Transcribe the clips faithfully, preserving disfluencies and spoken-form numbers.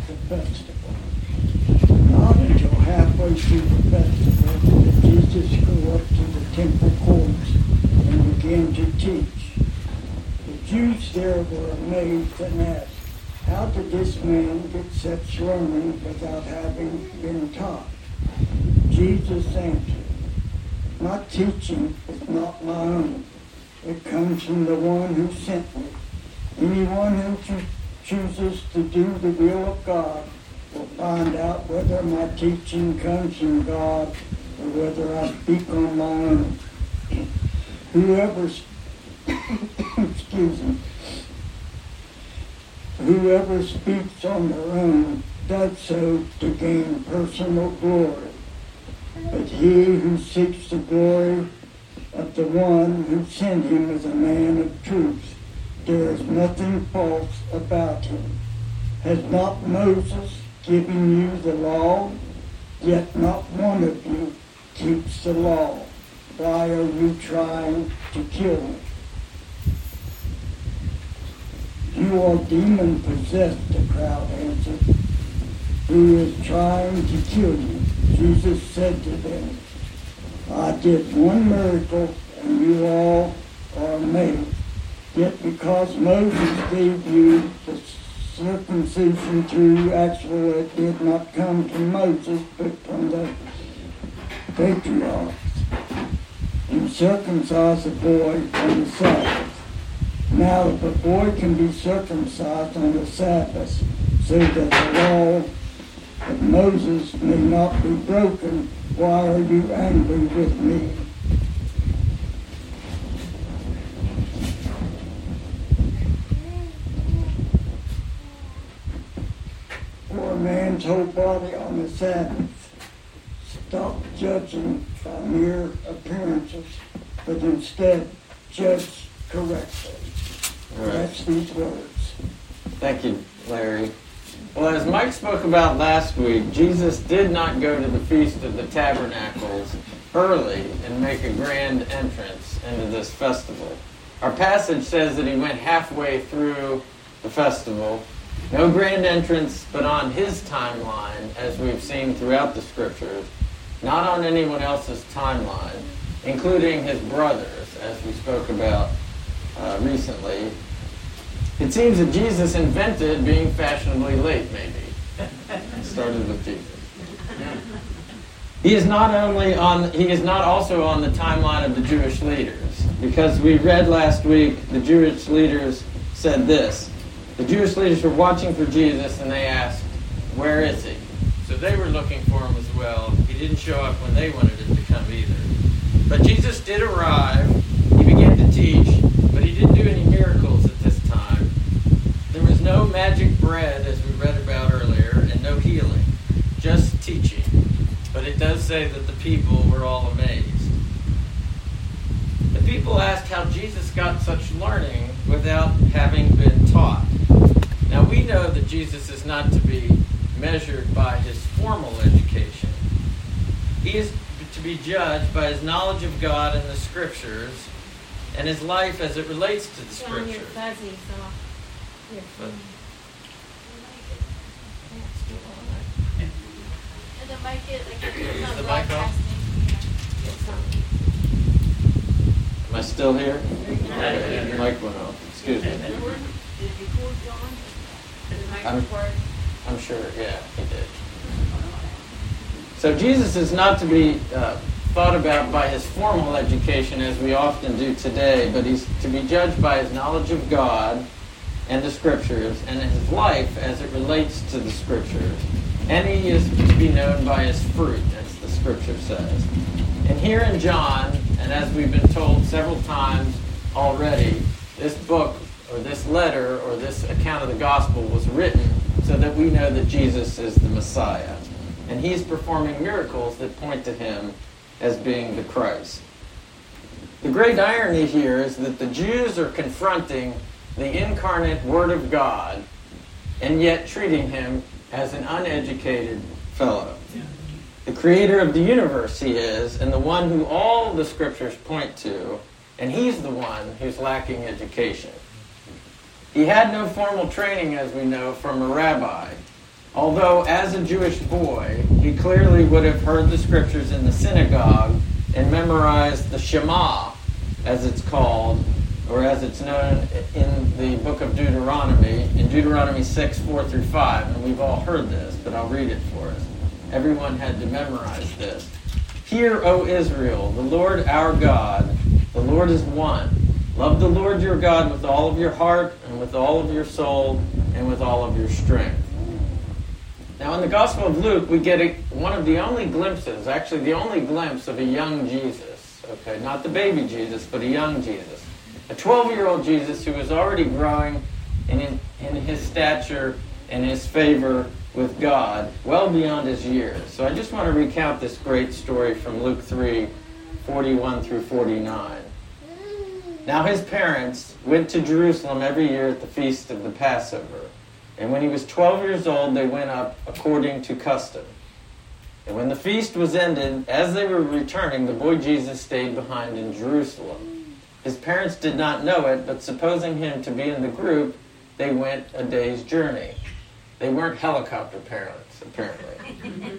the festival. Not until halfway through the festival did Jesus go up to the temple courts and began to teach. The Jews there were amazed and asked, "How did this man get such learning without having been taught?" Jesus answered, "My teaching is not my own. It comes from the one who sent me. Anyone who cho- chooses to do the will of God will find out whether my teaching comes from God or whether I speak on my own. Whoever, excuse me, whoever speaks on their own does so to gain personal glory. But he who seeks the glory of the one who sent him is a man of truth. There is nothing false about him. Has not Moses given you the law? Yet not one of you keeps the law. Why are you trying to kill me?" "You are demon-possessed," the crowd answered. "Who is trying to kill you?" Jesus said to them, "I did one miracle, and you all are amazed. Yet because Moses gave you the circumcision through, actually it did not come from Moses, but from the patriarchs. You circumcise a boy on the Sabbath. Now if a boy can be circumcised on the Sabbath, so that the law of Moses may not be broken, why are you angry with me?" For a man's whole body on the Sabbath, stop judging by mere appearances, but instead judge correctly. All right. That's these words. Thank you, Larry. Well, as Mike spoke about last week, Jesus did not go to the Feast of the Tabernacles early and make a grand entrance into this festival. Our passage says that he went halfway through the festival. No grand entrance, but on his timeline, as we've seen throughout the scriptures, not on anyone else's timeline, including his brothers, as we spoke about uh, recently. It seems that Jesus invented being fashionably late, maybe. It started with Jesus. He is not only on, he is not also on the timeline of the Jewish leaders, because we read last week the Jewish leaders said this. The Jewish leaders were watching for Jesus and they asked, "Where is he?" So they were looking for him as well. He didn't show up when they wanted him to come either. But Jesus did arrive. He began to teach, but he didn't do any miracles at this time. There was no magic bread, as we read about earlier, and no healing, just teaching. But it does say that the people were all amazed. The people asked how Jesus got such learning without having been taught. Now we know that Jesus is not to be measured by his formal education. He is to be judged by his knowledge of God and the Scriptures and his life as it relates to the John, you're Scriptures. fuzzy, so you're But- And the mic is like it's Is not the mic on? broadcasting. Am I still here? Okay, the mic went off. Excuse me. I'm, I'm sure, yeah, he did. So Jesus is not to be uh, thought about by his formal education as we often do today, but he's to be judged by his knowledge of God and the Scriptures and his life as it relates to the Scriptures. And he is to be known by his fruit, as the Scripture says. And here in John, and as we've been told several times already, this book or this letter or this account of the gospel was written so that we know that Jesus is the Messiah. And he's performing miracles that point to him as being the Christ. The great irony here is that the Jews are confronting the incarnate Word of God and yet treating him as an uneducated fellow. The creator of the universe he is, and the one who all the Scriptures point to, and he's the one who's lacking education. He had no formal training, as we know, from a rabbi. Although, as a Jewish boy, he clearly would have heard the scriptures in the synagogue and memorized the Shema, as it's called, or as it's known in the book of Deuteronomy, in Deuteronomy six, four through five, and we've all heard this, but I'll read it for us. Everyone had to memorize this. Hear, O Israel, the Lord our God, the Lord is one. Love the Lord your God with all of your heart, and with all of your soul, and with all of your strength. Now, in the Gospel of Luke, we get a, one of the only glimpses, actually the only glimpse of a young Jesus. Okay, not the baby Jesus, but a young Jesus. A twelve-year-old Jesus who was already growing in, in, in his stature and his favor with God, well beyond his years. So I just want to recount this great story from Luke three, forty-one through forty-nine. Now his parents went to Jerusalem every year at the feast of the Passover. And when he was twelve years old, they went up according to custom. And when the feast was ended, as they were returning, the boy Jesus stayed behind in Jerusalem. His parents did not know it, but supposing him to be in the group, they went a day's journey. They weren't helicopter parents, apparently.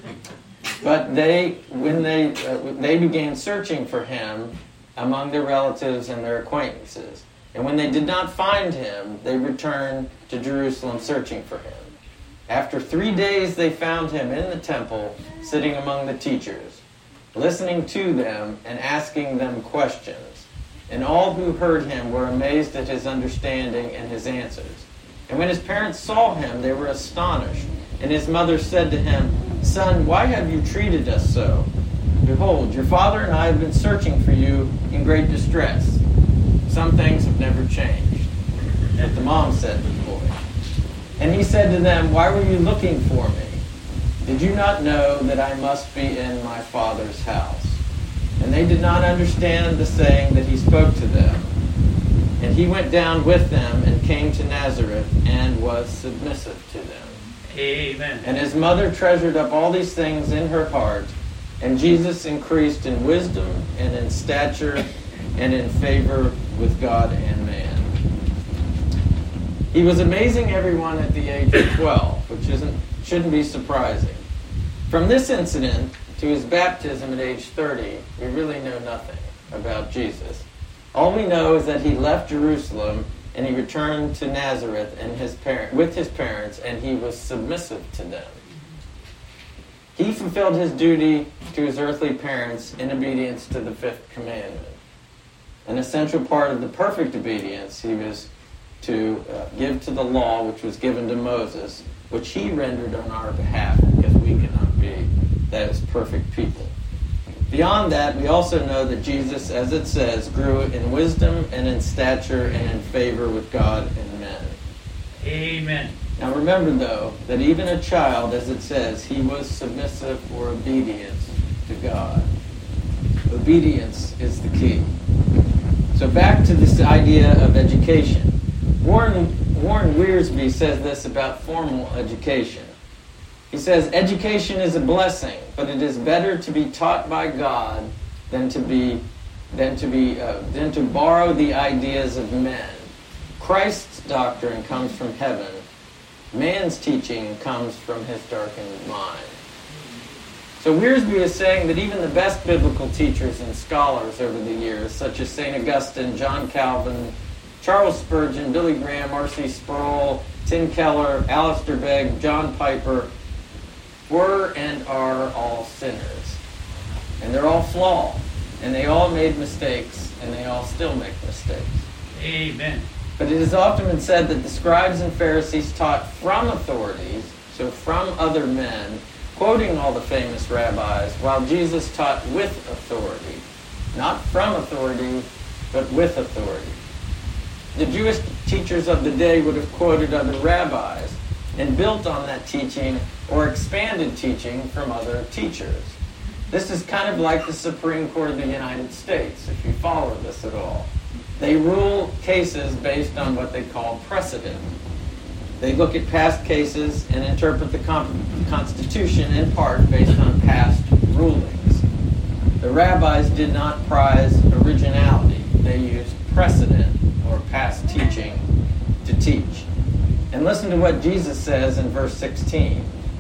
But they, when they, uh, they began searching for him among their relatives and their acquaintances. And when they did not find him, they returned to Jerusalem searching for him. After three days, they found him in the temple, sitting among the teachers, listening to them and asking them questions. And all who heard him were amazed at his understanding and his answers. And when his parents saw him, they were astonished. And his mother said to him, Son, why have you treated us so? Behold, your father and I have been searching for you in great distress. Some things have never changed. But the mom said to the boy. And he said to them, Why were you looking for me? Did you not know that I must be in my father's house? And they did not understand the saying that he spoke to them. And he went down with them and came to Nazareth and was submissive to them. Amen. And his mother treasured up all these things in her heart. And Jesus increased in wisdom and in stature and in favor with God and man. He was amazing everyone at the age of twelve, which isn't shouldn't be surprising. From this incident to his baptism at age thirty, we really know nothing about Jesus. All we know is that he left Jerusalem and he returned to Nazareth and his parent, with his parents, and he was submissive to them. He fulfilled his duty to his earthly parents in obedience to the fifth commandment. An essential part of the perfect obedience he was to uh, give to the law which was given to Moses, which he rendered on our behalf because we cannot be those perfect people. Beyond that, we also know that Jesus, as it says, grew in wisdom and in stature and in favor with God and men. Amen. Now remember, though, that even a child, as it says, he was submissive or obedient to God. Obedience is the key. So back to this idea of education. Warren, Warren Wiersbe says this about formal education. He says, education is a blessing, but it is better to be taught by God than to be than to be uh, than to borrow the ideas of men. Christ's doctrine comes from heaven. Man's teaching comes from his darkened mind. So Wiersbe is saying that even the best biblical teachers and scholars over the years, such as Saint Augustine, John Calvin, Charles Spurgeon, Billy Graham, R C Sproul, Tim Keller, Alistair Begg, John Piper, were and are all sinners. And they're all flawed. And they all made mistakes, and they all still make mistakes. Amen. But it has often been said that the scribes and Pharisees taught from authorities, so from other men, quoting all the famous rabbis, while Jesus taught with authority. Not from authority, but with authority. The Jewish teachers of the day would have quoted other rabbis and built on that teaching or expanded teaching from other teachers. This is kind of like the Supreme Court of the United States, if you follow this at all. They rule cases based on what they call precedent. They look at past cases and interpret the Constitution in part based on past rulings. The rabbis did not prize originality. They used precedent or past teaching to teach. And listen to what Jesus says in verse sixteen.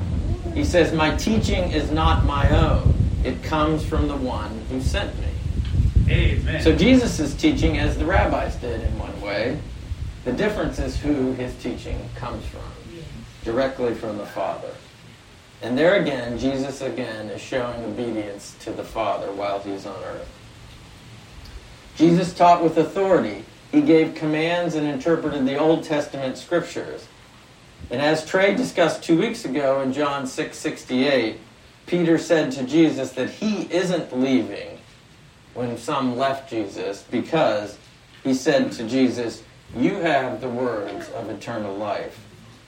He says, my teaching is not my own. It comes from the one who sent me. Amen. So Jesus is teaching as the rabbis did in one way. The difference is who his teaching comes from. Directly from the Father. And there again, Jesus again is showing obedience to the Father while he's on earth. Jesus taught with authority. He gave commands and interpreted the Old Testament scriptures. And as Trey discussed two weeks ago in John six sixty-eight, Peter said to Jesus that he isn't leaving when some left Jesus, because he said to Jesus, you have the words of eternal life.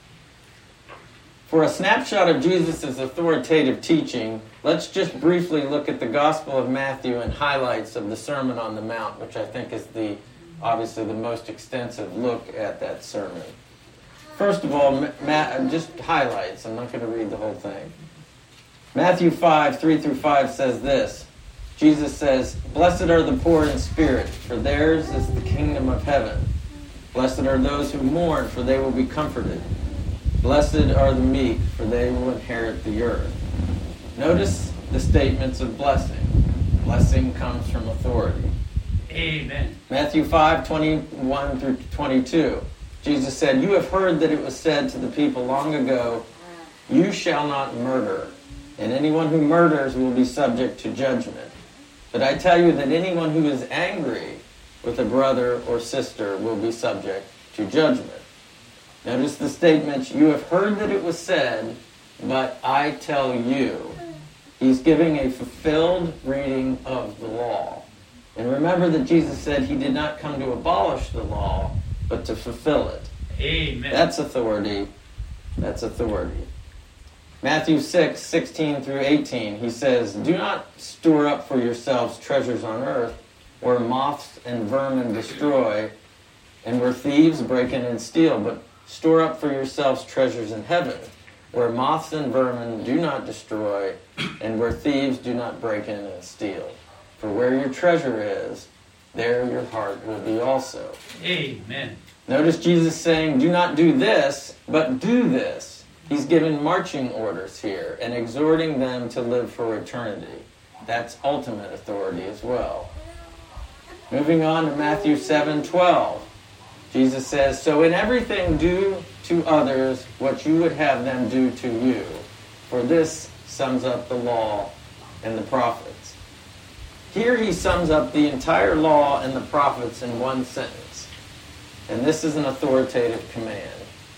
For a snapshot of Jesus' authoritative teaching, let's just briefly look at the Gospel of Matthew and highlights of the Sermon on the Mount, which I think is the obviously the most extensive look at that sermon. First of all, Ma- just highlights. I'm not going to read the whole thing. Matthew five, three through five says this. Jesus says, blessed are the poor in spirit, for theirs is the kingdom of heaven. Blessed are those who mourn, for they will be comforted. Blessed are the meek, for they will inherit the earth. Notice the statements of blessing. Blessing comes from authority. Amen. Matthew five, twenty-one through twenty-two. Jesus said, you have heard that it was said to the people long ago, you shall not murder, and anyone who murders will be subject to judgment. But I tell you that anyone who is angry with a brother or sister will be subject to judgment. Notice the statement, you have heard that it was said, but I tell you. He's giving a fulfilled reading of the law. And remember that Jesus said he did not come to abolish the law, but to fulfill it. Amen. That's authority. That's authority. Matthew six, sixteen through eighteen, he says, do not store up for yourselves treasures on earth, where moths and vermin destroy, and where thieves break in and steal, but store up for yourselves treasures in heaven, where moths and vermin do not destroy, and where thieves do not break in and steal. For where your treasure is, there your heart will be also. Amen. Notice Jesus saying, do not do this, but do this. He's giving marching orders here and exhorting them to live for eternity. That's ultimate authority as well. Moving on to Matthew seven twelve. Jesus says, so in everything do to others what you would have them do to you. For this sums up the law and the prophets. Here he sums up the entire law and the prophets in one sentence. And this is an authoritative command.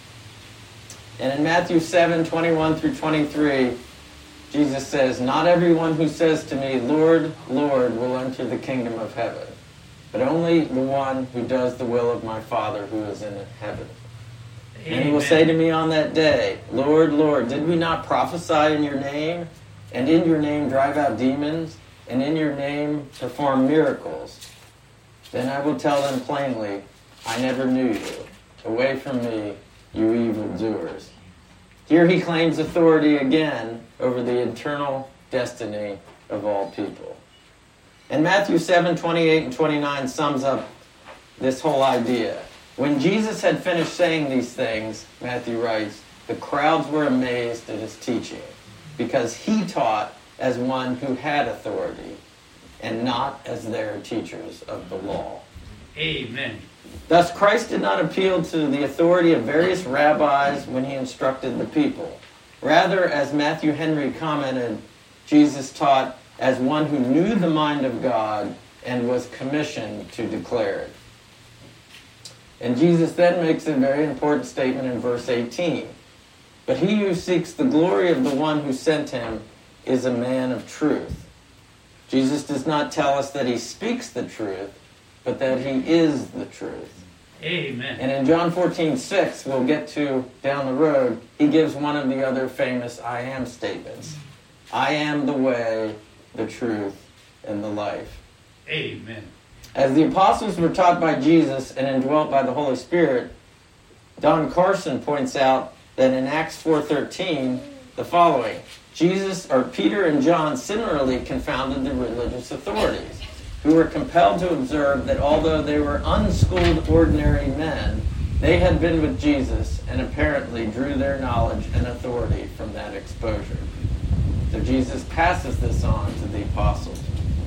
And in Matthew seven, twenty-one through twenty-three, Jesus says, not everyone who says to me, Lord, Lord, will enter the kingdom of heaven, but only the one who does the will of my Father who is in heaven. Amen. And he will say to me on that day, Lord, Lord, did we not prophesy in your name, and in your name drive out demons, and in your name perform miracles? Then I will tell them plainly, I never knew you. Away from me, you evildoers. Here he claims authority again over the eternal destiny of all people. And Matthew seven, twenty-eight and twenty-nine sums up this whole idea. When Jesus had finished saying these things, Matthew writes, the crowds were amazed at his teaching, because he taught as one who had authority, and not as their teachers of the law. Amen. Thus, Christ did not appeal to the authority of various rabbis when he instructed the people. Rather, as Matthew Henry commented, Jesus taught as one who knew the mind of God and was commissioned to declare it. And Jesus then makes a very important statement in verse eighteen. But he who seeks the glory of the one who sent him is a man of truth. Jesus does not tell us that he speaks the truth, but that he is the truth. Amen. And in John fourteen six, we'll get to down the road, he gives one of the other famous I am statements. I am the way, the truth, and the life. Amen. As the apostles were taught by Jesus and indwelt by the Holy Spirit, Don Carson points out that in Acts four thirteen, the following, Jesus, or Peter and John similarly confounded the religious authorities, who were compelled to observe that although they were unschooled ordinary men, They had been with Jesus and apparently drew their knowledge and authority from that exposure. So Jesus passes this on to the apostles.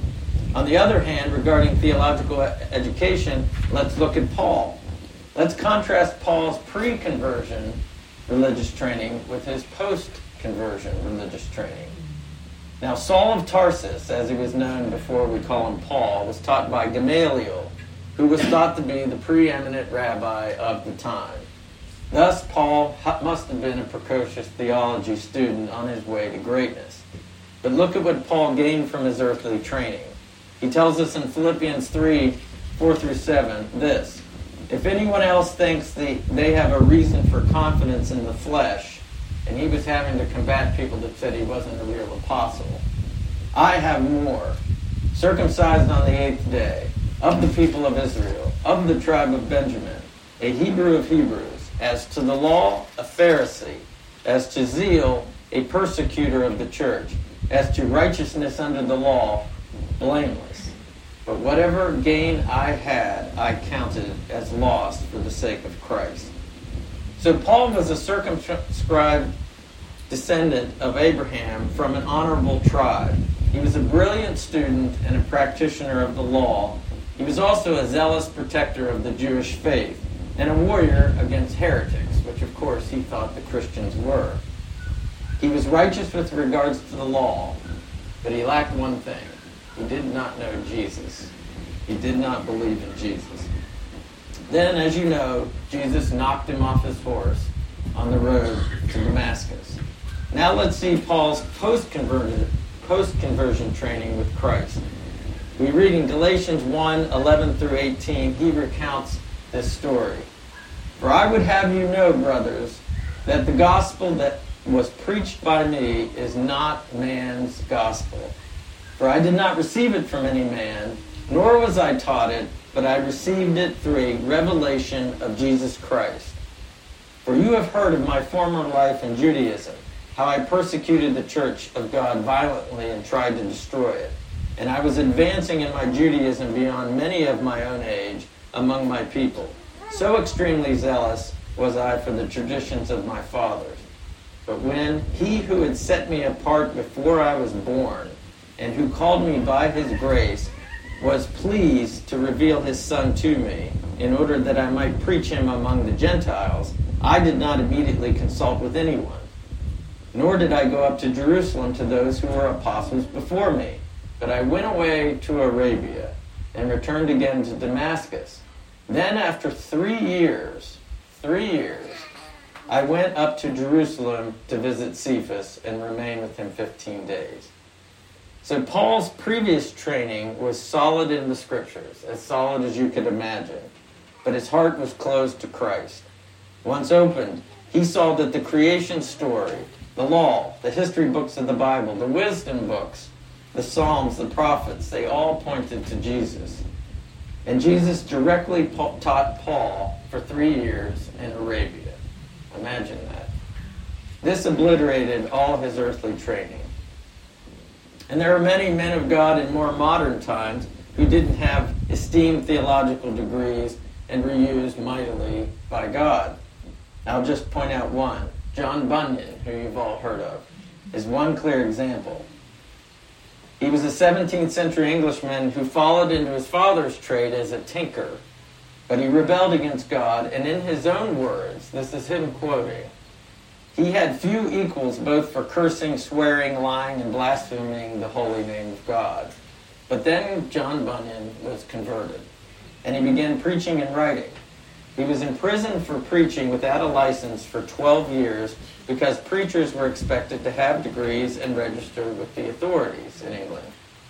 On the other hand, regarding theological education, let's look at Paul. Let's contrast Paul's pre-conversion religious training with his post-conversion religious training. Now, Saul of Tarsus, as he was known before we call him Paul, was taught by Gamaliel, who was thought to be the preeminent rabbi of the time. Thus, Paul must have been a precocious theology student on his way to greatness. But look at what Paul gained from his earthly training. He tells us in Philippians three, four through seven, this: if anyone else thinks they, they have a reason for confidence in the flesh, and he was having to combat people that said he wasn't a real apostle, I have more. Circumcised on the eighth day, of the people of Israel, of the tribe of Benjamin, a Hebrew of Hebrews, as to the law, a Pharisee, as to zeal, a persecutor of the church, as to righteousness under the law, blameless. But whatever gain I had, I counted as loss for the sake of Christ. So Paul was a circumscribed descendant of Abraham from an honorable tribe. He was a brilliant student and a practitioner of the law. He was also a zealous protector of the Jewish faith and a warrior against heretics, which of course he thought the Christians were. He was righteous with regards to the law, but he lacked one thing. He did not know Jesus. He did not believe in Jesus. Then, as you know, Jesus knocked him off his horse on the road to Damascus. Now let's see Paul's post-conversion, post-conversion training with Christ. We read in Galatians one, eleven through eighteen, he recounts this story. For I would have you know, brothers, that the gospel that was preached by me is not man's gospel. For I did not receive it from any man, nor was I taught it, but I received it through a revelation of Jesus Christ. For you have heard of my former life in Judaism, how I persecuted the church of God violently and tried to destroy it. And I was advancing in my Judaism beyond many of my own age among my people. So extremely zealous was I for the traditions of my fathers. But when he who had set me apart before I was born, and who called me by his grace, was pleased to reveal his Son to me, in order that I might preach him among the Gentiles, I did not immediately consult with anyone. Nor did I go up to Jerusalem to those who were apostles before me, but I went away to Arabia, and returned again to Damascus. Then after three years, three years, I went up to Jerusalem to visit Cephas and remain with him fifteen days. So Paul's previous training was solid in the Scriptures, as solid as you could imagine, but his heart was closed to Christ. Once opened, he saw that the creation story, the law, the history books of the Bible, the wisdom books, the Psalms, the prophets, they all pointed to Jesus. And Jesus directly pa- taught Paul for three years in Arabia. Imagine that. This obliterated all his earthly training. And there are many men of God in more modern times who didn't have esteemed theological degrees and were used mightily by God. I'll just point out one. John Bunyan, who you've all heard of, is one clear example. He was a seventeenth century Englishman who followed into his father's trade as a tinker, but he rebelled against God, and in his own words, this is him quoting, he had few equals both for cursing, swearing, lying, and blaspheming the holy name of God. But then John Bunyan was converted, and he began preaching and writing. He was imprisoned for preaching without a license for twelve years because preachers were expected to have degrees and register with the authorities in England.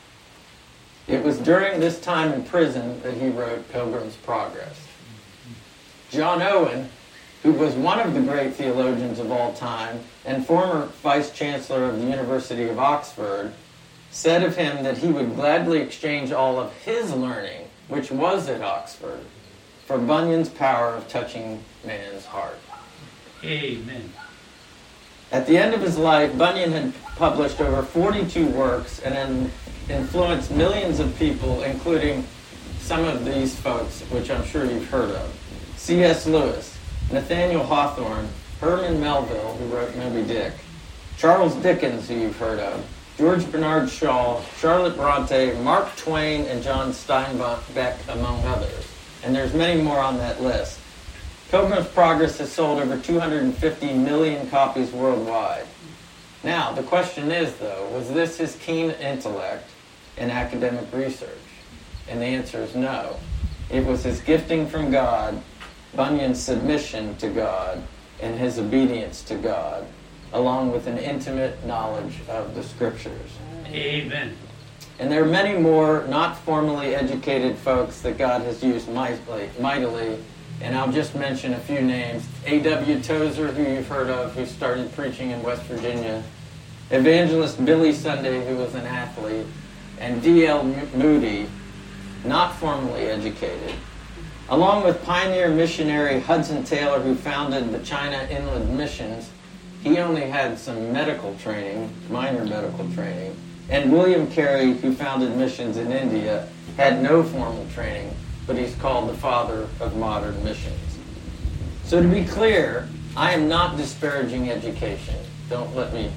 It was during this time in prison that he wrote Pilgrim's Progress. John Owen, who was one of the great theologians of all time and former vice-chancellor of the University of Oxford, said of him that he would gladly exchange all of his learning, which was at Oxford, for Bunyan's power of touching man's heart. Amen. At the end of his life, Bunyan had published over forty-two works and influenced millions of people, including some of these folks, which I'm sure you've heard of. C S Lewis, Nathaniel Hawthorne, Herman Melville, who wrote Moby Dick, Charles Dickens, who you've heard of, George Bernard Shaw, Charlotte Bronte, Mark Twain, and John Steinbeck, among others. And there's many more on that list. Pilgrim's Progress has sold over two hundred fifty million copies worldwide. Now, the question is, though, was this his keen intellect and academic research? And the answer is no. It was his gifting from God, Bunyan's submission to God, and his obedience to God, along with an intimate knowledge of the Scriptures. Amen. And there are many more not formally educated folks that God has used mightily, mightily, and I'll just mention a few names. A W Tozer, who you've heard of, who started preaching in West Virginia. Evangelist Billy Sunday, who was an athlete. And D L Moody, not formally educated. Along with pioneer missionary Hudson Taylor, who founded the China Inland Missions. He only had some medical training, minor medical training. And William Carey, who founded missions in India, had no formal training, but he's called the father of modern missions. So to be clear, I am not disparaging education. Don't let me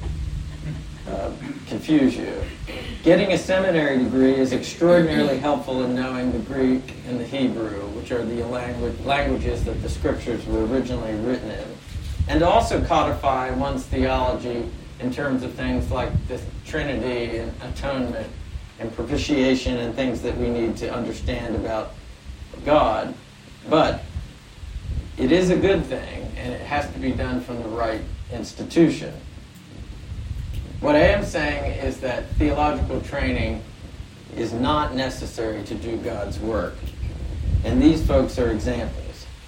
uh, confuse you. Getting a seminary degree is extraordinarily helpful in knowing the Greek and the Hebrew, which are the language, languages that the Scriptures were originally written in. And also codify one's theology in terms of things like the Trinity and atonement and propitiation and things that we need to understand about God. But it is a good thing, and it has to be done from the right institution. What I am saying is that theological training is not necessary to do God's work. And these folks are examples.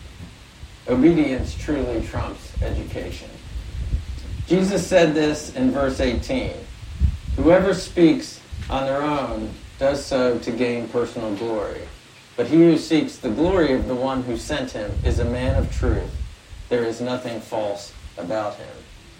Obedience truly trumps education. Jesus said this in verse eighteen. Whoever speaks on their own does so to gain personal glory. But he who seeks the glory of the one who sent him is a man of truth. There is nothing false about him.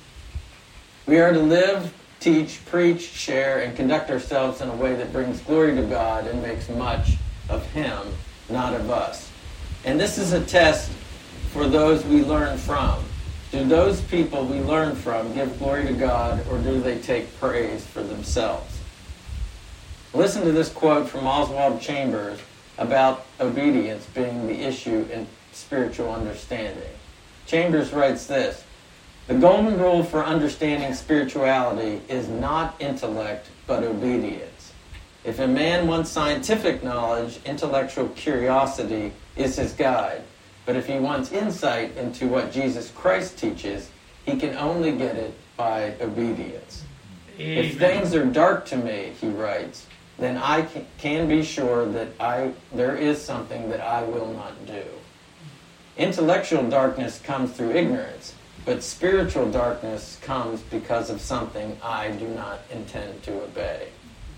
We are to live, teach, preach, share, and conduct ourselves in a way that brings glory to God and makes much of him, not of us. And this is a test for those we learn from. Do those people we learn from give glory to God, or do they take praise for themselves? Listen to this quote from Oswald Chambers about obedience being the issue in spiritual understanding. Chambers writes this: the golden rule for understanding spirituality is not intellect, but obedience. If a man wants scientific knowledge, intellectual curiosity is his guide. But if he wants insight into what Jesus Christ teaches, he can only get it by obedience. Amen. If things are dark to me, he writes, then I can, can be sure that I there is something that I will not do. Intellectual darkness comes through ignorance, but spiritual darkness comes because of something I do not intend to obey.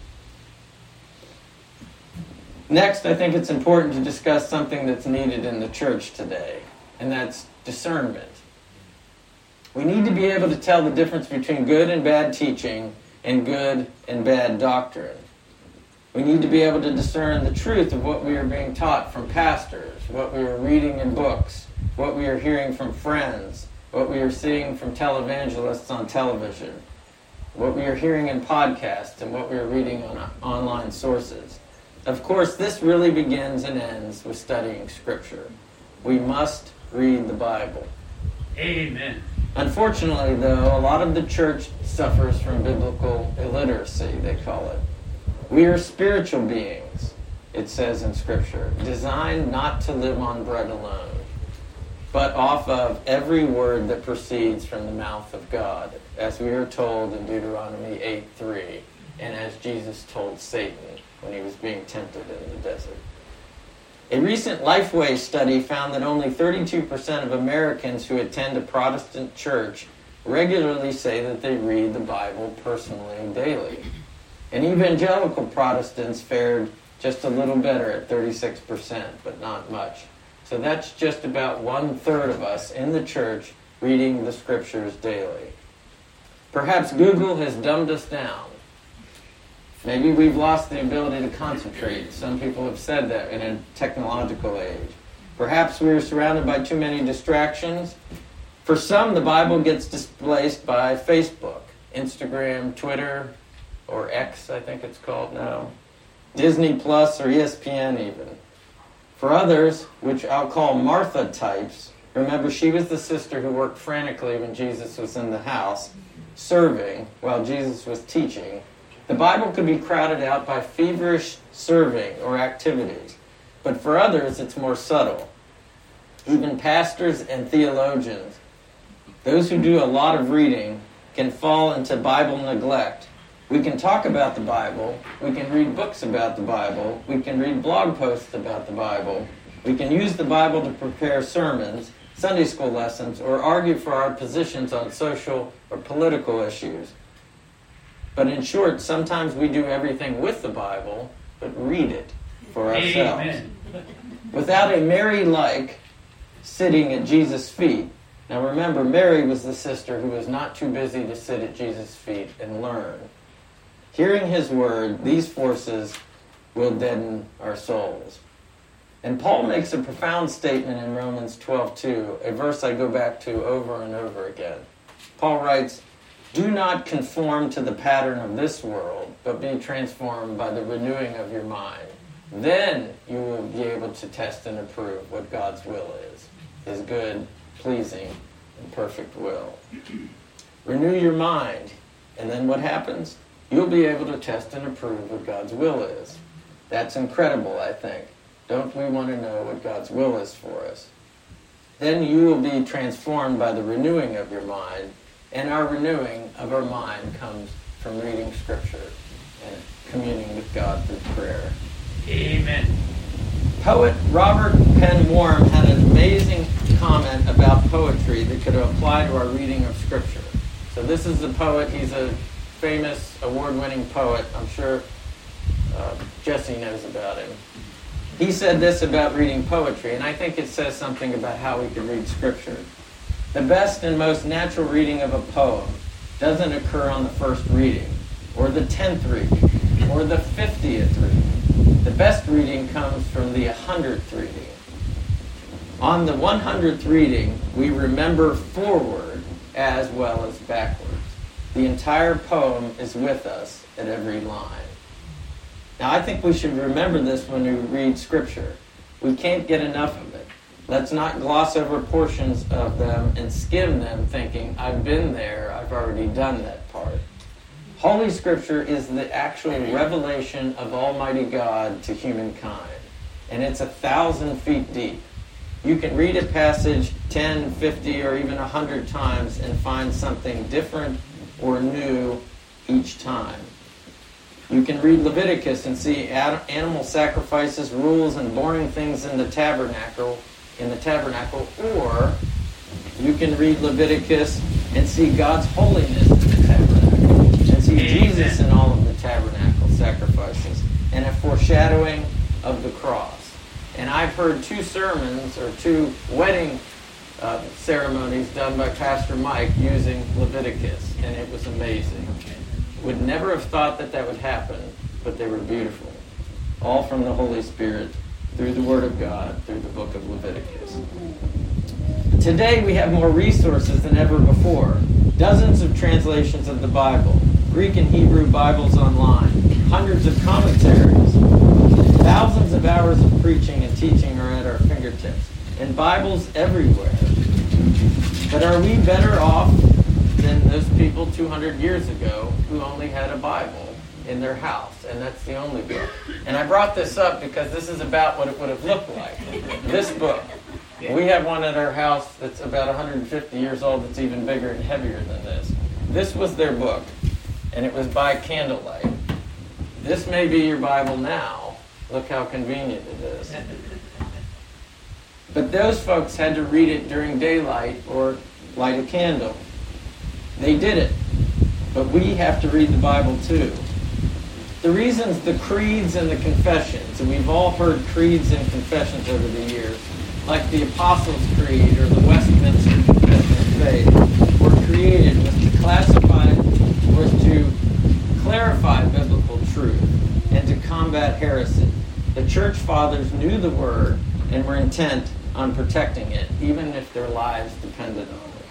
Next, I think it's important to discuss something that's needed in the church today, and that's discernment. We need to be able to tell the difference between good and bad teaching and good and bad doctrine. We need to be able to discern the truth of what we are being taught from pastors, what we are reading in books, what we are hearing from friends, what we are seeing from televangelists on television, what we are hearing in podcasts, and what we are reading on online sources. Of course, this really begins and ends with studying Scripture. We must read the Bible. Amen. Unfortunately, though, a lot of the church suffers from biblical illiteracy, they call it. We are spiritual beings, it says in Scripture, designed not to live on bread alone, but off of every word that proceeds from the mouth of God, as we are told in Deuteronomy eight three, and as Jesus told Satan when he was being tempted in the desert. A recent Lifeway study found that only thirty-two percent of Americans who attend a Protestant church regularly say that they read the Bible personally daily. And evangelical Protestants fared just a little better at thirty-six percent, but not much. So that's just about one-third of us in the church reading the Scriptures daily. Perhaps Google has dumbed us down. Maybe we've lost the ability to concentrate. Some people have said that in a technological age. Perhaps we are surrounded by too many distractions. For some, the Bible gets displaced by Facebook, Instagram, Twitter, or X, I think it's called now, Disney Plus, or E S P N even. For others, which I'll call Martha types, remember she was the sister who worked frantically when Jesus was in the house, serving while Jesus was teaching. The Bible could be crowded out by feverish serving or activities. But for others, it's more subtle. Even pastors and theologians, those who do a lot of reading, can fall into Bible neglect. We can talk about the Bible, we can read books about the Bible, we can read blog posts about the Bible, we can use the Bible to prepare sermons, Sunday school lessons, or argue for our positions on social or political issues. But in short, sometimes we do everything with the Bible, but read it for ourselves. Amen. Without a Mary-like sitting at Jesus' feet. Now remember, Mary was the sister who was not too busy to sit at Jesus' feet and learn. Hearing his word, these forces will deaden our souls. And Paul makes a profound statement in Romans twelve two, a verse I go back to over and over again. Paul writes, "Do not conform to the pattern of this world, but be transformed by the renewing of your mind. Then you will be able to test and approve what God's will is, his good, pleasing, and perfect will." Renew your mind, and then what happens? You'll be able to test and approve what God's will is. That's incredible, I think. Don't we want to know what God's will is for us? Then you will be transformed by the renewing of your mind, and our renewing of our mind comes from reading Scripture and communing with God through prayer. Amen. Poet Robert Penn Warren had an amazing comment about poetry that could apply to our reading of Scripture. So this is the poet. He's a famous, award-winning poet. I'm sure uh, Jesse knows about him. He said this about reading poetry, and I think it says something about how we can read Scripture. The best and most natural reading of a poem doesn't occur on the first reading, or the tenth reading, or the fiftieth reading. The best reading comes from the hundredth reading. On the one hundredth reading, we remember forward as well as backwards. The entire poem is with us at every line. Now, I think we should remember this when we read Scripture. We can't get enough of it. Let's not gloss over portions of them and skim them thinking, I've been there, I've already done that part. Holy Scripture is the actual revelation of Almighty God to humankind, and it's a thousand feet deep. You can read a passage ten, fifty, or even one hundred times and find something different or new each time. You can read Leviticus and see animal sacrifices, rules, and burning things in the tabernacle, in the tabernacle, or you can read Leviticus and see God's holiness in the tabernacle, and see Amen. Jesus in all of the tabernacle sacrifices, and a foreshadowing of the cross. And I've heard two sermons or two wedding uh, ceremonies done by Pastor Mike using Leviticus, and it was amazing. Would never have thought that that would happen, but they were beautiful. All from the Holy Spirit, through the Word of God, through the book of Leviticus. Today we have more resources than ever before. Dozens of translations of the Bible, Greek and Hebrew Bibles online, hundreds of commentaries, thousands of hours of preaching and teaching are at our fingertips, and Bibles everywhere. But are we better off than those people two hundred years ago who only had a Bible in their house, and that's the only book? And I brought this up because this is about what it would have looked like. This book. We have one at our house that's about one hundred fifty years old that's even bigger and heavier than this. This was their book, and it was by candlelight. This may be your Bible now. Look how convenient it is. But those folks had to read it during daylight or light a candle. They did it, but we have to read the Bible too. The reasons the creeds and the confessions, and we've all heard creeds and confessions over the years, like the Apostles' Creed or the Westminster Confession of Faith, were created was to classify, was to clarify biblical truth and to combat heresy. The Church Fathers knew the Word and were intent on protecting it, even if their lives depended on it.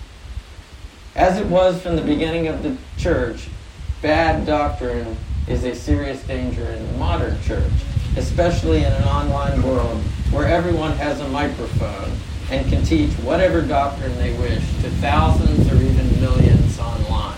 As it was from the beginning of the church, bad doctrine is a serious danger in the modern church, especially in an online world where everyone has a microphone and can teach whatever doctrine they wish to thousands or even millions online.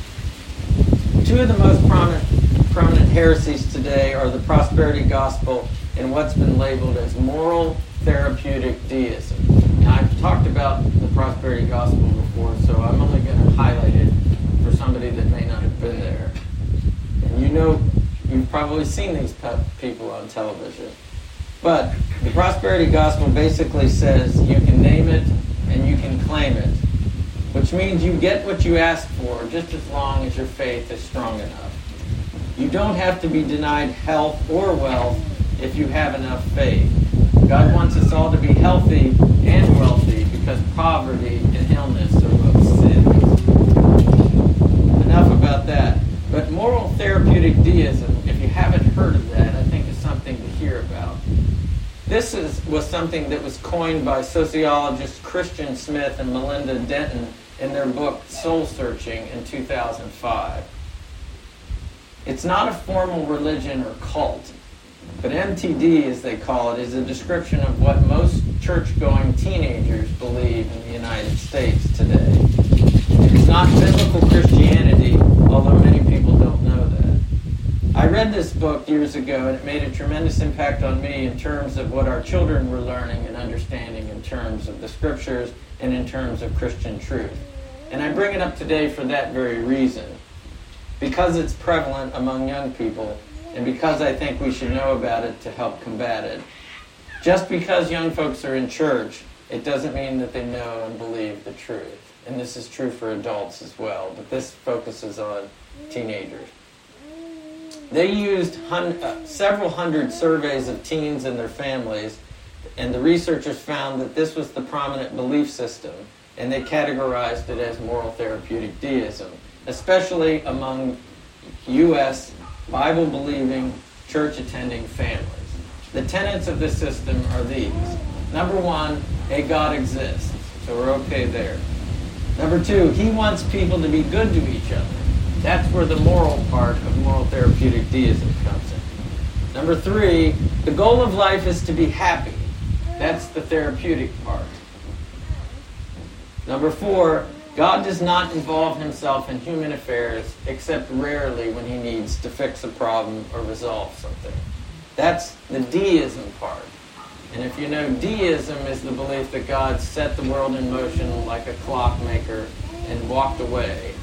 Two of the most prominent, prominent heresies today are the prosperity gospel and what's been labeled as moral therapeutic deism. Now, I've talked about the prosperity gospel before, so I'm only going to highlight it for somebody that may not have been there. And you know, you've probably seen these people on television. But the prosperity gospel basically says you can name it and you can claim it, which means you get what you ask for just as long as your faith is strong enough. You don't have to be denied health or wealth if you have enough faith. God wants us all to be healthy and wealthy because poverty and illness are both sins. Enough about that. But moral therapeutic deism, if you haven't heard of that, I think is something to hear about. This is, was something that was coined by sociologists Christian Smith and Melinda Denton in their book Soul Searching in two thousand five. It's not a formal religion or cult, but M T D, as they call it, is a description of what most church-going teenagers believe in the United States today. It's not biblical Christianity, although many people don't know that. I read this book years ago, and it made a tremendous impact on me in terms of what our children were learning and understanding in terms of the Scriptures and in terms of Christian truth. And I bring it up today for that very reason. Because it's prevalent among young people, and because I think we should know about it to help combat it. Just because young folks are in church, it doesn't mean that they know and believe the truth. And this is true for adults as well, but this focuses on teenagers. They used hun- uh, several hundred surveys of teens and their families, and the researchers found that this was the prominent belief system, and they categorized it as moral therapeutic deism, especially among U S Bible-believing, church-attending families. The tenets of this system are these. Number one, a God exists, so we're okay there. Number two, he wants people to be good to each other. That's where the moral part of moral therapeutic deism comes in. Number three, the goal of life is to be happy. That's the therapeutic part. Number four, God does not involve himself in human affairs except rarely when he needs to fix a problem or resolve something. That's the deism part. And if you know, deism is the belief that God set the world in motion like a clockmaker and walked away.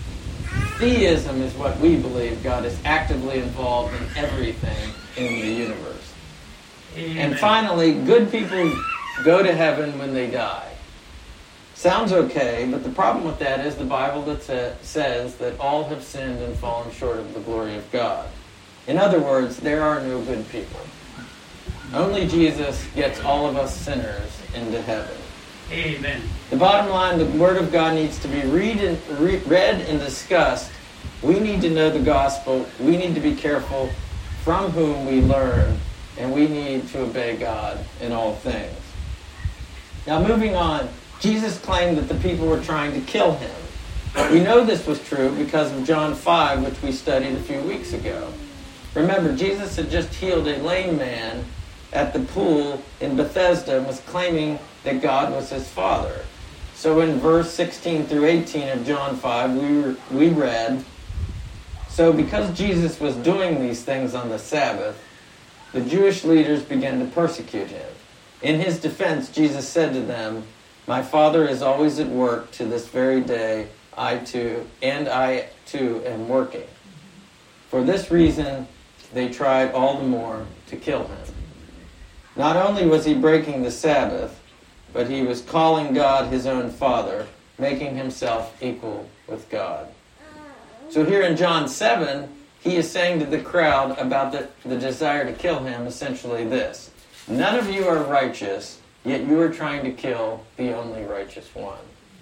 Theism is what we believe. God is actively involved in everything in the universe. Amen. And finally, good people go to heaven when they die. Sounds okay, but the problem with that is the Bible that sa- says that all have sinned and fallen short of the glory of God. In other words, there are no good people. Only Jesus gets all of us sinners into heaven. Amen. The bottom line, the Word of God needs to be read and, re- read and discussed. We need to know the gospel. We need to be careful from whom we learn, and we need to obey God in all things. Now, moving on, Jesus claimed that the people were trying to kill him. We know this was true because of John five, which we studied a few weeks ago. Remember, Jesus had just healed a lame man at the pool in Bethesda and was claiming that God was his Father. So in verse sixteen through eighteen of John five, we, were, we read, "So because Jesus was doing these things on the Sabbath, the Jewish leaders began to persecute him. In his defense, Jesus said to them, 'My Father is always at work to this very day, I too, and I too am working.' For this reason, they tried all the more to kill him. Not only was he breaking the Sabbath, but he was calling God his own Father, making himself equal with God." So here in John seven, he is saying to the crowd about the, the desire to kill him essentially this: "None of you are righteous, yet you are trying to kill the only righteous one."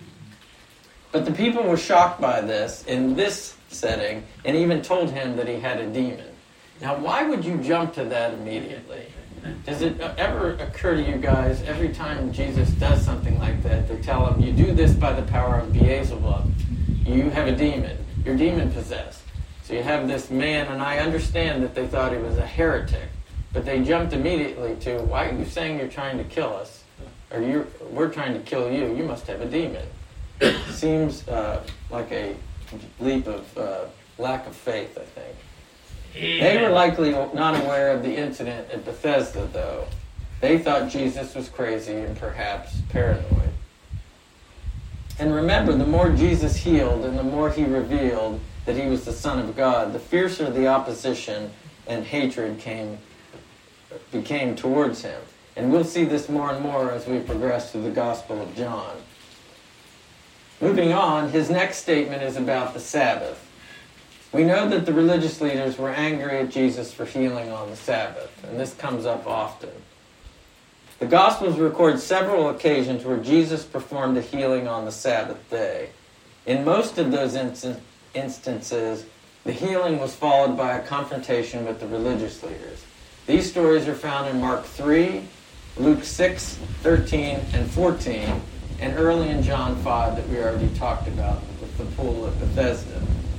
But the people were shocked by this in this setting and even told him that he had a demon. Now, why would you jump to that immediately? Does it ever occur to you guys, every time Jesus does something like that, they tell him, you do this by the power of Beelzebub. You have a demon. You're demon-possessed. So you have this man, and I understand that they thought he was a heretic, but they jumped immediately to, why are you saying you're trying to kill us? Or you're, we're trying to kill you. You must have a demon. Seems uh, like a leap of uh, lack of faith, I think. Amen. They were likely not aware of the incident at Bethesda, though. They thought Jesus was crazy and perhaps paranoid. And remember, the more Jesus healed and the more he revealed that he was the Son of God, the fiercer the opposition and hatred came, became towards him. And we'll see this more and more as we progress through the Gospel of John. Moving on, his next statement is about the Sabbath. We know that the religious leaders were angry at Jesus for healing on the Sabbath, and this comes up often. The Gospels record several occasions where Jesus performed a healing on the Sabbath day. In most of those instan- instances, the healing was followed by a confrontation with the religious leaders. These stories are found in Mark three, Luke six, thirteen, and fourteen, and early in John five that we already talked about with the pool at Bethesda.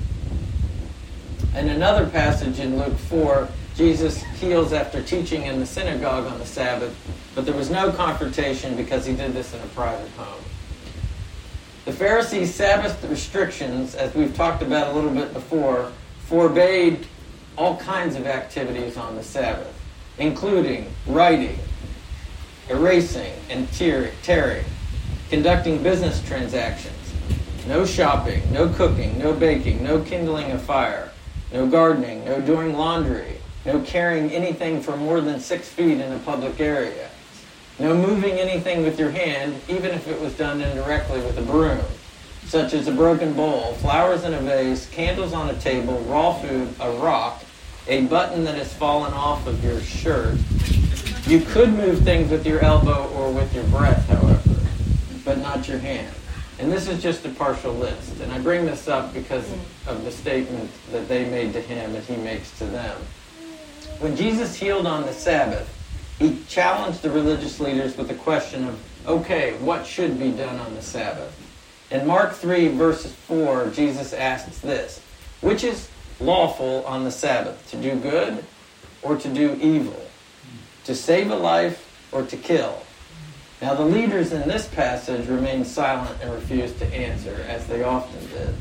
In another passage in Luke four, Jesus heals after teaching in the synagogue on the Sabbath, but there was no confrontation because he did this in a private home. The Pharisees' Sabbath restrictions, as we've talked about a little bit before, forbade all kinds of activities on the Sabbath, including writing, erasing, and tearing, conducting business transactions, no shopping, no cooking, no baking, no kindling a fire, no gardening, no doing laundry, no carrying anything for more than six feet in a public area, no moving anything with your hand, even if it was done indirectly with a broom, such as a broken bowl, flowers in a vase, candles on a table, raw food, a rock, a button that has fallen off of your shirt. You could move things with your elbow or with your breath, however, but not your hand. And this is just a partial list. And I bring this up because of the statement that they made to him and he makes to them. When Jesus healed on the Sabbath, he challenged the religious leaders with the question of, okay, what should be done on the Sabbath? In Mark three, verse four, Jesus asks this, which is lawful on the Sabbath, to do good or to do evil, to save a life or to kill? Now the leaders in this passage remained silent and refused to answer, as they often did.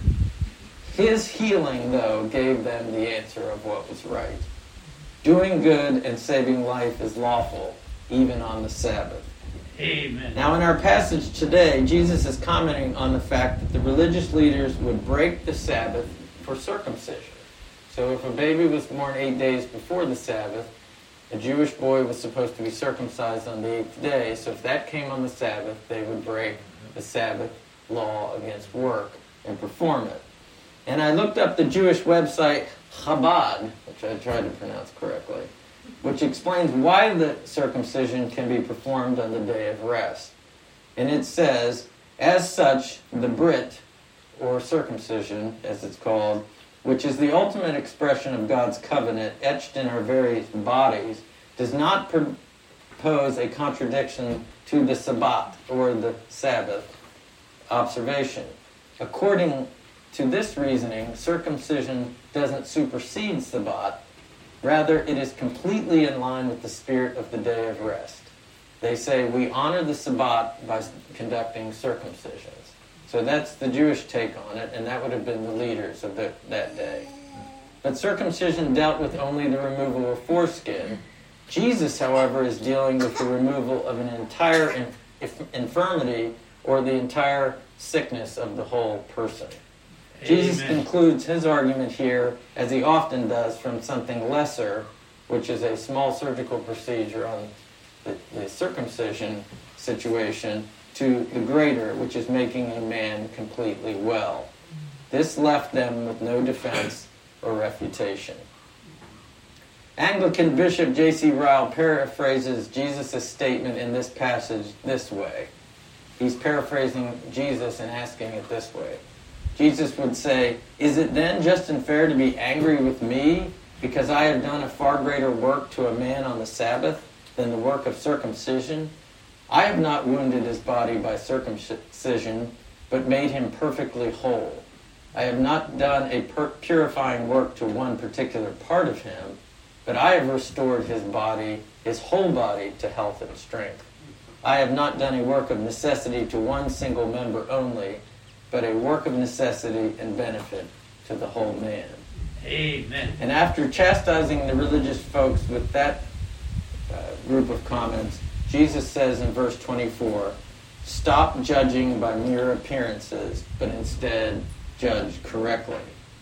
His healing, though, gave them the answer of what was right. Doing good and saving life is lawful, even on the Sabbath. Amen. Now in our passage today, Jesus is commenting on the fact that the religious leaders would break the Sabbath for circumcision. So if a baby was born eight days before the Sabbath, a Jewish boy was supposed to be circumcised on the eighth day, so if that came on the Sabbath, they would break the Sabbath law against work and perform it. And I looked up the Jewish website Chabad, which I tried to pronounce correctly, which explains why the circumcision can be performed on the day of rest. And it says, as such, the Brit, or circumcision, as it's called, which is the ultimate expression of God's covenant etched in our various bodies, does not propose a contradiction to the Sabbat, or the Sabbath, observation. According to this reasoning, circumcision doesn't supersede Sabbat. Rather, it is completely in line with the spirit of the day of rest. They say we honor the Sabbat by conducting circumcisions. So that's the Jewish take on it, and that would have been the leaders of the, that day. But circumcision dealt with only the removal of foreskin. Jesus, however, is dealing with the removal of an entire inf- infirmity or the entire sickness of the whole person. Amen. Jesus concludes his argument here, as he often does, from something lesser, which is a small surgical procedure on the, the circumcision situation, to the greater, which is making a man completely well. This left them with no defense or refutation. Anglican Bishop J C Ryle paraphrases Jesus' statement in this passage this way. He's paraphrasing Jesus and asking it this way. Jesus would say, is it then just and fair to be angry with me because I have done a far greater work to a man on the Sabbath? than the work of circumcision? I have not wounded his body by circumcision, but made him perfectly whole. I have not done a pur- purifying work to one particular part of him, but I have restored his body, his whole body, to health and strength. I have not done a work of necessity to one single member only, but a work of necessity and benefit to the whole man. Amen. And after chastising the religious folks with that uh, group of comments, Jesus says in verse twenty-four, stop judging by mere appearances, but instead judge correctly.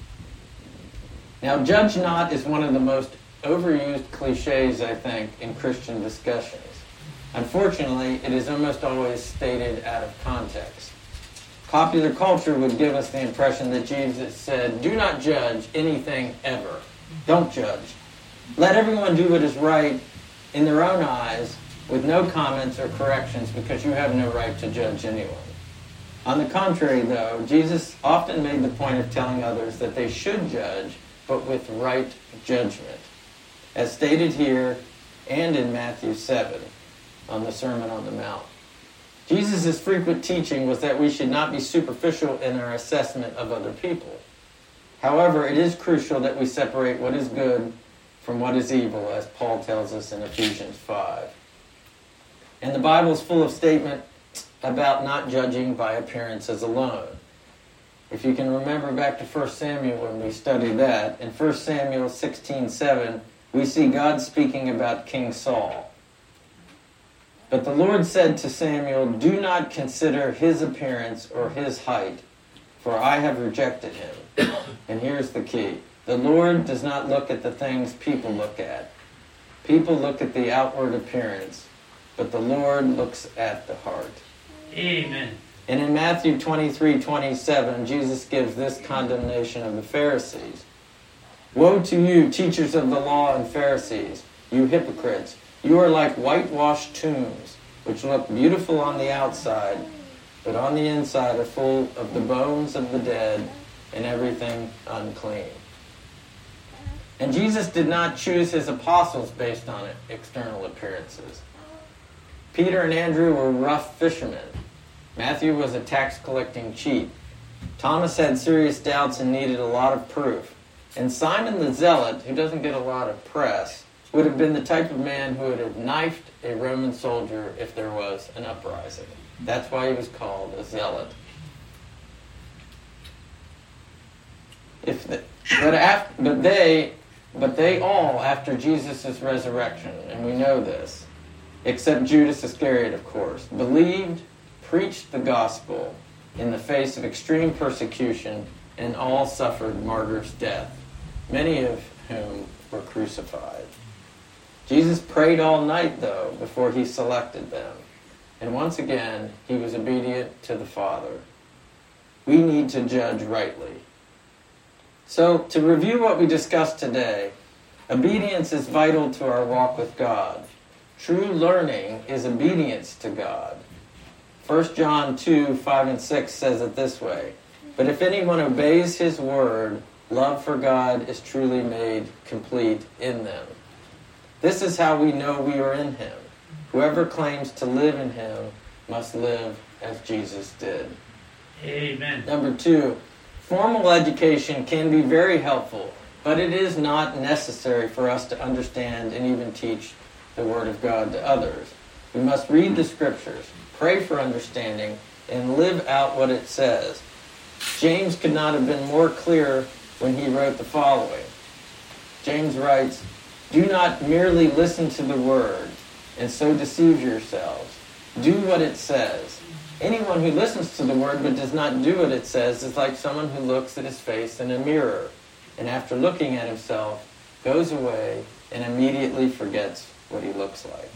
Now, judge not is one of the most overused cliches, I think, in Christian discussions. Unfortunately, it is almost always stated out of context. Popular culture would give us the impression that Jesus said, do not judge anything ever. Don't judge. Let everyone do what is right in their own eyes with no comments or corrections, because you have no right to judge anyone. On the contrary, though, Jesus often made the point of telling others that they should judge, but with right judgment, as stated here and in Matthew seven on the Sermon on the Mount. Jesus' frequent teaching was that we should not be superficial in our assessment of other people. However, it is crucial that we separate what is good from what is evil, as Paul tells us in Ephesians five. And the Bible is full of statement about not judging by appearances alone. If you can remember back to First Samuel when we studied that, in First Samuel sixteen seven, we see God speaking about King Saul. But the Lord said to Samuel, do not consider his appearance or his height, for I have rejected him. And here's the key. The Lord does not look at the things people look at. People look at the outward appearance, but the Lord looks at the heart. Amen. And in Matthew twenty-three twenty-seven, Jesus gives this condemnation of the Pharisees. Woe to you, teachers of the law and Pharisees, you hypocrites! You are like whitewashed tombs, which look beautiful on the outside, but on the inside are full of the bones of the dead and everything unclean. And Jesus did not choose his apostles based on external appearances. Peter and Andrew were rough fishermen. Matthew was a tax-collecting cheat. Thomas had serious doubts and needed a lot of proof. And Simon the Zealot, who doesn't get a lot of press, would have been the type of man who would have knifed a Roman soldier if there was an uprising. That's why he was called a zealot. If the, but, after, but they, but they all, after Jesus' resurrection, and we know this, except Judas Iscariot, of course, believed, preached the gospel in the face of extreme persecution, and all suffered martyr's death, many of whom were crucified. Jesus prayed all night, though, before he selected them. And once again, he was obedient to the Father. We need to judge rightly. So, to review what we discussed today, obedience is vital to our walk with God. True learning is obedience to God. First John two, five and six says it this way, but if anyone obeys his word, love for God is truly made complete in them. This is how we know we are in him. Whoever claims to live in him must live as Jesus did. Amen. Number two, formal education can be very helpful, but it is not necessary for us to understand and even teach the Word of God to others. We must read the Scriptures, pray for understanding, and live out what it says. James could not have been more clear when he wrote the following. James writes, do not merely listen to the Word and so deceive yourselves. Do what it says. Anyone who listens to the Word but does not do what it says is like someone who looks at his face in a mirror and after looking at himself goes away and immediately forgets what he looks like.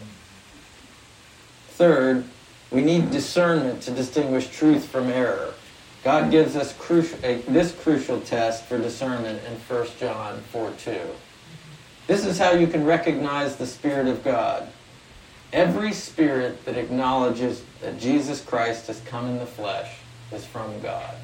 Third, we need discernment to distinguish truth from error. God gives us crucial, a, this crucial test for discernment in First John four two. This is how you can recognize the Spirit of God. Every spirit that acknowledges that Jesus Christ has come in the flesh is from God.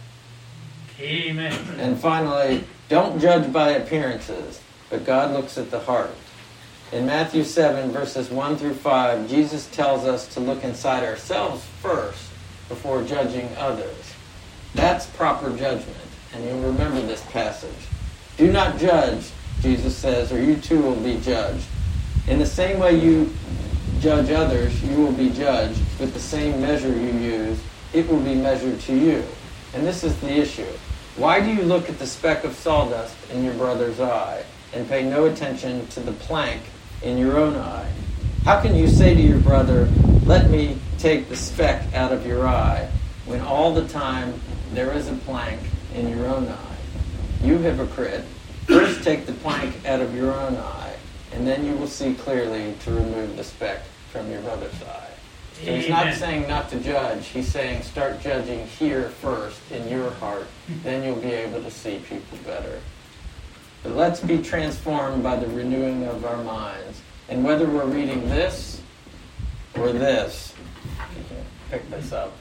Amen. And finally, don't judge by appearances, but God looks at the heart. In Matthew seven, verses one through five, Jesus tells us to look inside ourselves first before judging others. That's proper judgment, and you'll remember this passage. Do not judge, Jesus says, or you too will be judged. In the same way you judge others, you will be judged. With the same measure you use, it will be measured to you. And this is the issue. Why do you look at the speck of sawdust in your brother's eye and pay no attention to the plank in your own eye? How can you say to your brother, let me take the speck out of your eye, when all the time there is a plank in your own eye? You hypocrite, first take the plank out of your own eye, and then you will see clearly to remove the speck from your brother's eye. So he's not saying not to judge. He's saying start judging here first in your heart. Then you'll be able to see people better. But let's be transformed by the renewing of our minds. And whether we're reading this or this, you can pick this up,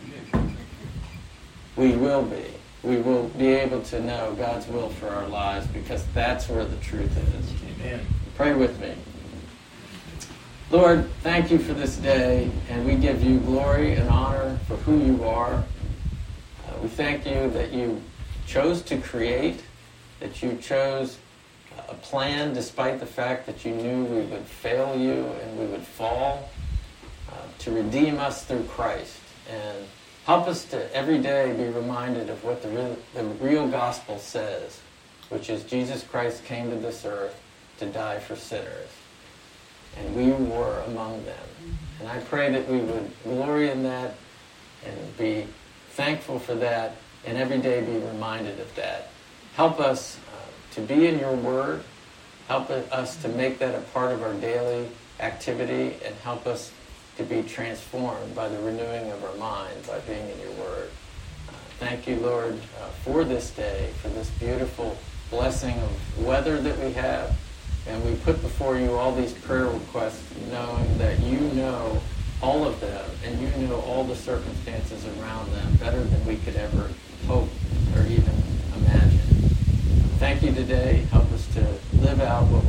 we will be. We will be able to know God's will for our lives, because that's where the truth is. Amen. Pray with me. Lord, thank you for this day, and we give you glory and honor for who you are. Uh, we thank you that you chose to create, that you chose a plan despite the fact that you knew we would fail you and we would fall, uh, to redeem us through Christ. And help us to every day be reminded of what the real, the real gospel says, which is Jesus Christ came to this earth to die for sinners. And we were among them. And I pray that we would glory in that and be thankful for that, and every day be reminded of that. Help us uh, to be in your word. Help us to make that a part of our daily activity, and help us to be transformed by the renewing of our mind by being in your word. Uh, thank you, Lord, uh, for this day, for this beautiful blessing of weather that we have. And we put before you all these prayer requests, knowing that you know all of them, and you know all the circumstances around them better than we could ever hope or even imagine. Thank you today. Help us to live out what